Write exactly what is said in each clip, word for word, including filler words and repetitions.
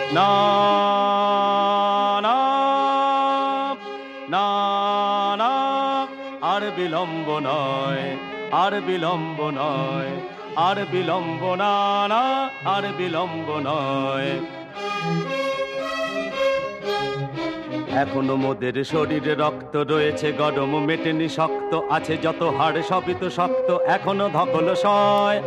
না না না না, আর বিলম্ব নয়, আর বিলম্ব নয়, আর বিলম্ব না না, আর বিলম্ব নয়। এখনো মোদের শরীরে রক্ত রয়েছে গরম, মেটেনি শক্ত, আছে যত হাড় সবই তো শক্ত, এখনো ধকল সয়।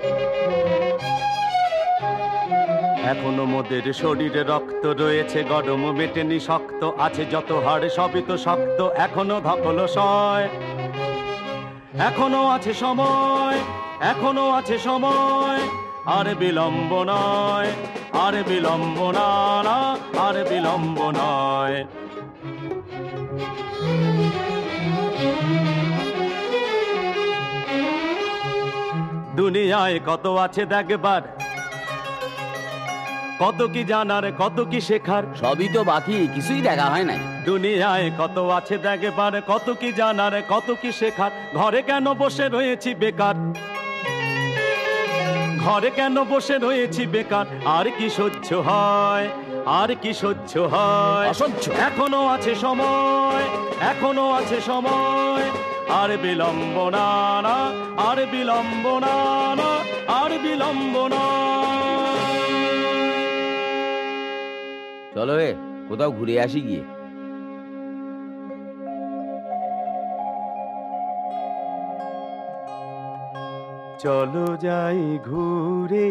এখনো মোদের শরীরে রক্ত রয়েছে গরম, মেটেনি শক্ত, আছে যত হাড় সবই তো শক্ত, এখনো ধকল সয়। এখনো আছে সময়, এখনো আছে সময়, আর বিলম্ব নয়, আর বিলম্ব না না, আর বিলম্ব নয়। দুনিয়ায় কত আছে দেখবার, কত কি জানার, কত কি শেখার, সবই তো বাকি, কিছুই দেখা হয় নাই। দুনিয়ায় কত আছে দেখবার, কত কি জানার, কত কি শেখার, ঘরে কেন বসে রয়েছি বেকার, ঘরে কেন বসে রয়েছি বেকার, আর কি সহ্য হয়, আর কি সহ্য হয়, অসহ্য। এখনো আছে সময়, এখনো আছে সময়, আর বিলম্ব না না, আর বিলম্ব না না, আর বিলম্ব না। চলো রে, কোথাও ঘুরে আসি গিয়ে। চলো যাই ঘুরে,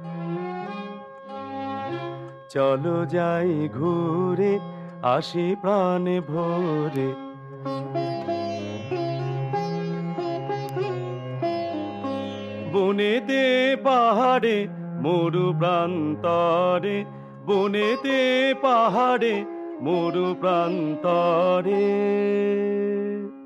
চলো যাই ঘুরে আসি প্রাণে ভরে, বনেতে পাহাড়ে মরু প্রান্তরে, বনেতে পাহাড়ে মরু প্রান্তরে।